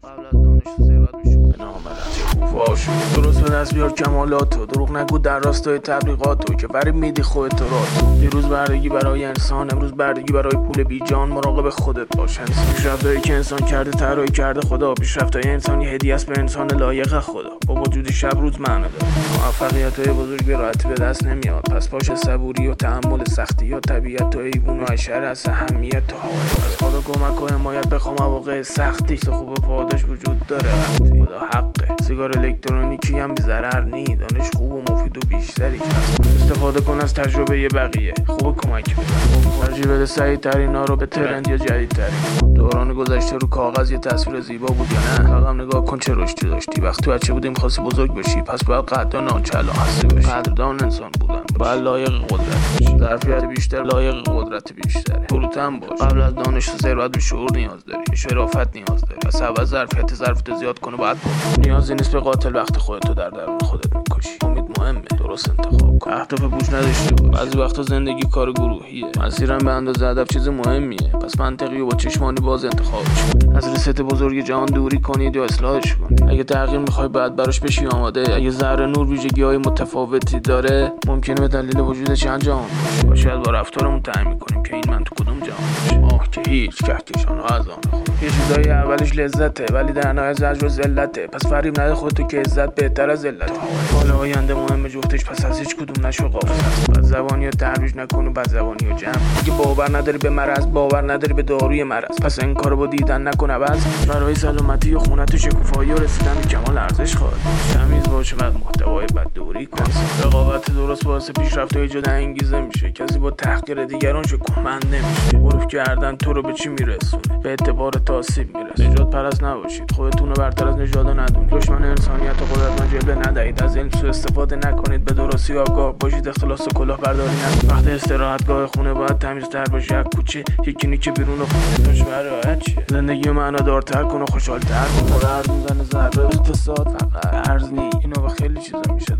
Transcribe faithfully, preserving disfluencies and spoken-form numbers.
قبل از دانش ثروت میشه به نام ملت فاش درست به دست بیار کمالاتو، دروغ نگو در راستای تبلیغاتو که فریب میدی خودت راتو. دیروز بردگی برای انسان، امروز بردگی برای پول بی جان. مراقب خودت باش. پیشرفتایی که انسان کرده طراحی کرده خدا. پیشرفتای انسانی هدیه است به انسان لایق خدا. با وجود شب روز معنی داره. موفقیت‌های بزرگ به راحتی به دست نمیاد، پس باش صبوری و تحمل سختی و طبیعت و ایوون و حشر از اهمیت تا از خدا کمک و حمایت بخوام مواقع سختی. خوب پاداش وجود داره وقتی خدا حقه. سیگار الکترونیکی هم بی ضرر نی، دانش خوب و مفید و بیشتری کسب. استفاده کن از تجربه بقیه، خوب کمک بده. ترجیح بده سریع‌ترینا رو به ترند یا جدیدترین. دوران گذشته رو کاغذ یه تصویر زیبا بود یا نه؟ فقط نگاه کن چه رشدی داشتی. وقتی بچه بودی می‌خواستی بزرگ بشی، پس باید قدر ناچلا هستی باشی. قدردان انسان بودن باید لایق قدرت باشی. ظرفیت بیشتر لایق قدرت بیشتره. فروتن باش. قبل از دانش و ثروت به شعور نیاز داری، به شرافت نیاز داری. پس اول ظرفیت ظرفت زیاد کن و بعد بود. نیازی نیست به قاتل وقت خودتو در درون خودت میکشی. امید مهمه، درست انتخاب کن. اهداف پوچ نداشته باش. بعضی وقتا زندگی کار گروهیه، مسیرم به اندازه هدف چیز مهمیه. پس منطقی و با چشمانی باز انتخابش کن. از ریست بزرگ جهان دوری کنید یا اصلاحش کن. اگه تغییر میخوای بعد براش بشی آماده. اگه ذره نور ویژگی‌های متفاوتی داره، ممکنه به دلیل وجود چند جهان باشه. شاید با رفتارمون تعیین می‌کنیم که این من تو کدوم جهان باشه. آه که هیچ کهکشان ها از آن خود. یه چیزای اولش لذته ولی در نهایت زجر و ذلته. پس فریب نده خودتو که عزت بهتر از ذلت. حال آینده مهم جفتش، پس از هیچ کدوم نشو غافل. بد زبانی رو ترویج نکن و بد زبانی رو جمع. اگه باور نداری به مرض، باور نداری به داروی مرض، پس این کارو با دیدن نکن. عوض برای سلامتی و خونت و شکوفایی و رسیدن به کمال ارزش خواهد. تمیز باش و محتوای بد دوری کن. رقابت درست باعث پیشرفت‌های جدا انگیزه میشه. کسی با تحقیر دیگران شکوهمند نمیشه. غرور کردن تو رو به چی میرسونه؟ به اعتبار تاسیب میرسه. نجات پرست نباشید، خودتون رو برتر از نژاد ندونید. دشمن انسانیت و قدرتمند جلوه ندهید. از علم سوء استفاده نکنید. به درستی آگاه باشید. اختلاس و کلاهبرداری نکنید. وقت استراحتگاه خونه باید تمیزتر باشه. یک کوچه یکی نیک بیرون خونه. دشمن راحت شه. زندگی معنادارتر کن و خوشحال‌تر کن. ارز میزنه ذره اقتصاد فقط ارز نی. اینو با خیلی چیزا میشه